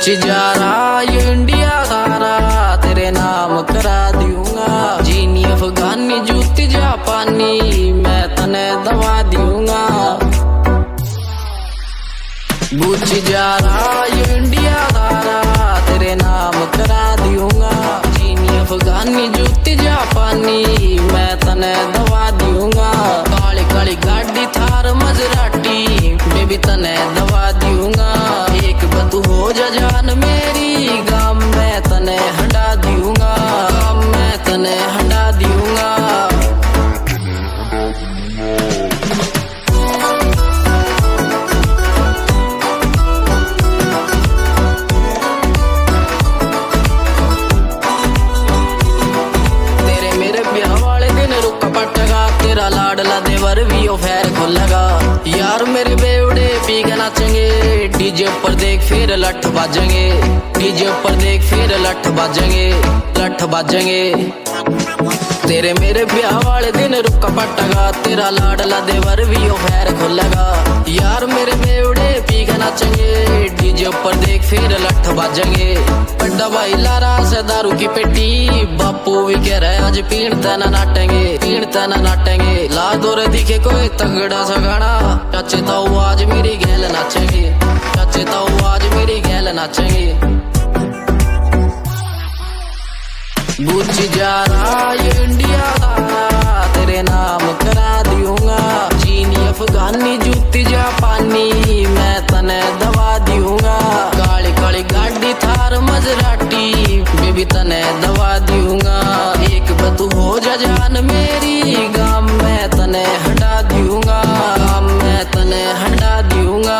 पूछ जा रहा ये इंडिया सारा तेरे नाम करा दूंगा। चीनी अफगानी जूती जापानी मैं तने दवा दूंगा। पूछ जा रहा ये इंडिया सारा तेरे नाम करा दूंगा। चीनी अफगानी जूती जापानी मैं तने दवा दूंगा। काली काली गाड़ी थार मजराटी बेबी तने दवा दूंगा। एक बतू हो जा जान मेरी गाम मैं तने हटा दूंगा। गाम मैं तने हटा दूंगा। तेरे मेरे ब्याह वाले दिन रुका पटगा तेरा लाडला देवर भी ओ फैर खुलेगा। यार मेरे बेवड़े पी के नाचेंगे डीजे पर देख फिर लठ बाजेंगे। डीजे पर देख फिर लठ बाजेंगे लठ बाजेंगे। तेरे मेरे ब्याह वाले दिन रुका पटगा तेरा लाडला देवर भी ओ फैर खुलेगा। यार मेरे बेवड़े पी के नाचेंगे डीजे पर देख फिर लठ बाजेंगे। बड़ा भाई लारा से दारू की पेटी बापू भी कह रहे आज पीणते ना नाटेंगे पीणते ना नाटेंगे। ला दौरे दिखे कोई तगड़ा सा गाना चाचे तो आज मेरी गैल नाचेंगे। चाचे तो आज मेरी गैल नाचेंगे। पूछ जा रहा ये इंडिया सारा तेरे नाम करा दूंगा। चीनी अफगानी जूती जापानी मैं तने दवा दूंगा। काली काली गाड़ी थार मजराटी बेबी तने दवा दूंगा। एक बतू हो जा जान मेरी गाम मैं तने हटा दूंगा। गाम मैं तने हटा दूंगा।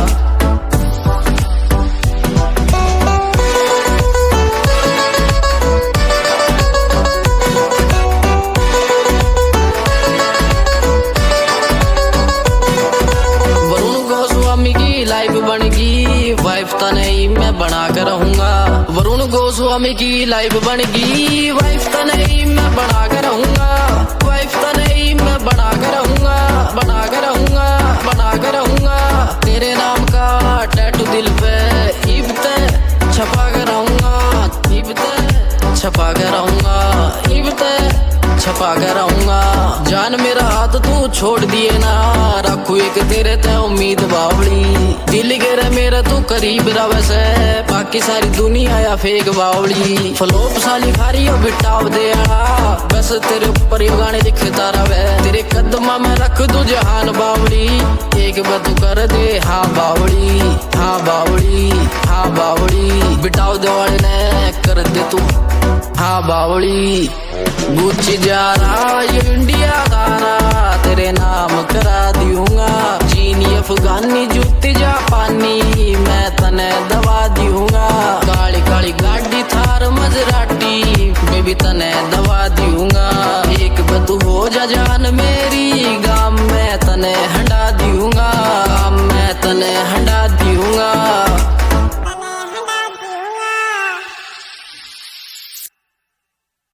लाइफ बनेगी वाइफ तने मैं बना कर रहूंगा। वरुण गोस्वामी की लाइफ बनेगी वाइफ तने मैं बना कर रहूंगा। वाइफ तने मैं बना कर रहूंगा। बना कर रहूंगा बना कर रहूंगा। तेरे नाम का टैटू दिल पे इब्ते छपा कर रहूंगा। इब्ते छपा कर रहूंगा। इब्ते छपा कर रहूंगा। जान मेरा हाथ तू छोड़ दिए ना रखू एक तेरे ते उम्मीद बावली। दिल गिरे मेरा तू करीब रवे से बाकी सारी दुनिया या फेक बावली। फ्लोप साली खारी और बिटाव दे बस तेरे ऊपर ये गाने लिखता रवे। तेरे कदमा में रख दू जहान बावली। एक बतू कर दे हाँ बावली हाँ बावली हाँ बावली। बिटाव दे वाले ने कर दे तू हाँ बावली। पूछ जा रहा ये इंडिया सारा तेरे नाम करा दूंगा। चीनी अफगानी जूती जापानी मैं तने दवा दूंगा। काली काली गाड़ी थार मजराटी बेबी तने दवा दूंगा। एक बतू हो जा जान मेरी गाम मैं तने हटा दूंगा। गाम मैं तने हटा